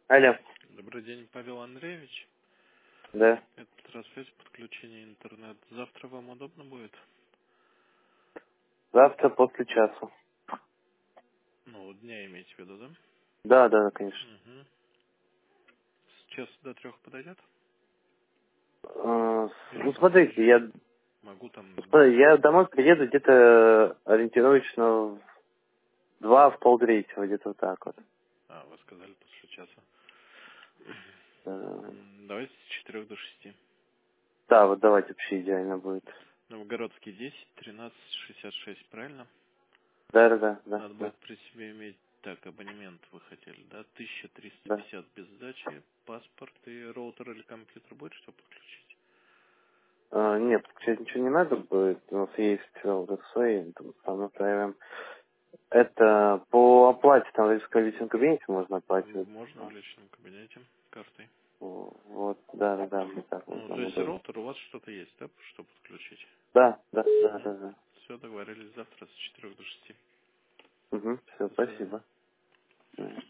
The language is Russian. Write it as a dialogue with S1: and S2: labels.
S1: Алло.
S2: Добрый день, Павел Андреевич.
S1: Да.
S2: Это трансфер подключения интернет. Завтра вам удобно будет?
S1: Завтра после часа.
S2: Ну, дня имеете в виду, да?
S1: Да, конечно.
S2: Угу. С часа до 3 подойдет? Или
S1: Ну, смотрите,
S2: попозже? Могу там...
S1: я домой приеду где-то ориентировочно в 2, в полтретьего, где-то вот так вот.
S2: А, вы сказали после часа.
S1: Э,
S2: Давайте с 4 до 6.
S1: Да, вот давайте, вообще идеально будет.
S2: Новгородский 10, 1366, правильно?
S1: Да.
S2: Надо будет при себе иметь... Так, абонемент вы хотели, да?
S1: Да.
S2: 1350 без сдачи, паспорт и роутер или компьютер будет, что подключить?
S1: Нет, подключать ничего не надо будет. У нас есть вот свои, там направим. Это по оплате, там в личном кабинете можно оплачивать.
S2: Можно в личном кабинете картой.
S1: Вот, да, мне так вот
S2: Ну, то
S1: нам
S2: есть
S1: удобно.
S2: роутер у вас что-то есть, да, что подключить?
S1: Да.
S2: Все, договорились завтра с 4 до 6.
S1: Угу, все,
S2: До свидания.
S1: спасибо.